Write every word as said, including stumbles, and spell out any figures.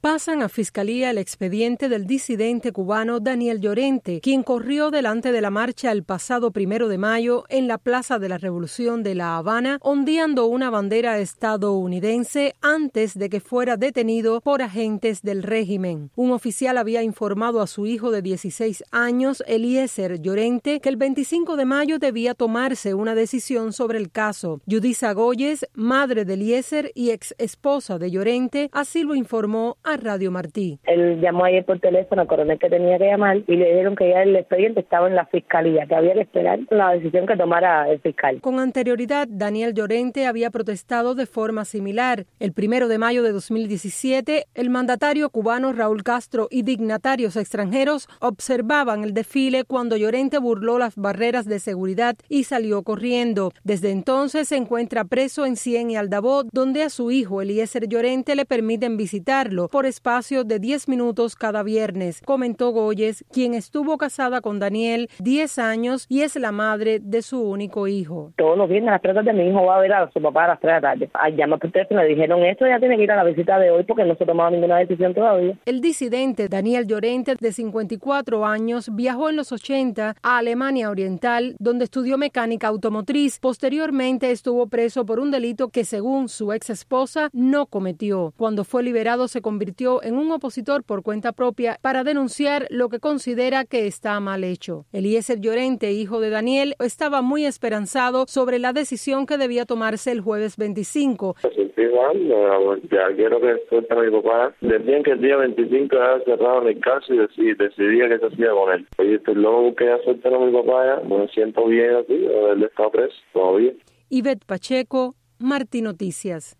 Pasan a Fiscalía el expediente del disidente cubano Daniel Llorente, quien corrió delante de la marcha el pasado primero de mayo en la Plaza de la Revolución de La Habana, ondeando una bandera estadounidense antes de que fuera detenido por agentes del régimen. Un oficial había informado a su hijo de dieciséis años, Eliezer Llorente, que el veinticinco de mayo debía tomarse una decisión sobre el caso. Yudisa Goyes, madre de Eliezer y ex esposa de Llorente, así lo informó a Radio Martí. Él llamó ayer por teléfono al coronel que tenía que llamar y le dijeron que ya el expediente estaba en la fiscalía, que había que esperar la decisión que tomara el fiscal. Con anterioridad, Daniel Llorente había protestado de forma similar. El primero de mayo de dos mil diecisiete, el mandatario cubano Raúl Castro y dignatarios extranjeros observaban el desfile cuando Llorente burló las barreras de seguridad y salió corriendo. Desde entonces se encuentra preso en Cien y Aldabó, donde a su hijo Eliezer Llorente le permiten visitarlo por espacio de diez minutos cada viernes, comentó Goyes, quien estuvo casada con Daniel diez años y es la madre de su único hijo. Todos los viernes a las tres de la tarde mi hijo va a ver a su papá a las tres de la tarde. Al llamar por teléfono le dijeron esto, ya tiene que ir a la visita de hoy porque no se ha tomado ninguna decisión todavía. El disidente Daniel Llorente, de cincuenta y cuatro años, viajó en los ochenta a Alemania Oriental, donde estudió mecánica automotriz. Posteriormente estuvo preso por un delito que, según su ex esposa, no cometió. Cuando fue liberado se convirtió en un opositor por cuenta propia para denunciar lo que considera que está mal hecho. Eliezer Llorente, hijo de Daniel, estaba muy esperanzado sobre la decisión que debía tomarse el jueves veinticinco. Me sentí mal, ya quiero que suelten a mi papá. Decían que el día veinticinco había cerrado el caso y decidí, decidía que se hacía con él. Oye, estoy loco que ya suelten a mi papá, ya me siento bien así, él está preso todavía. Ivette Pacheco, Martí Noticias.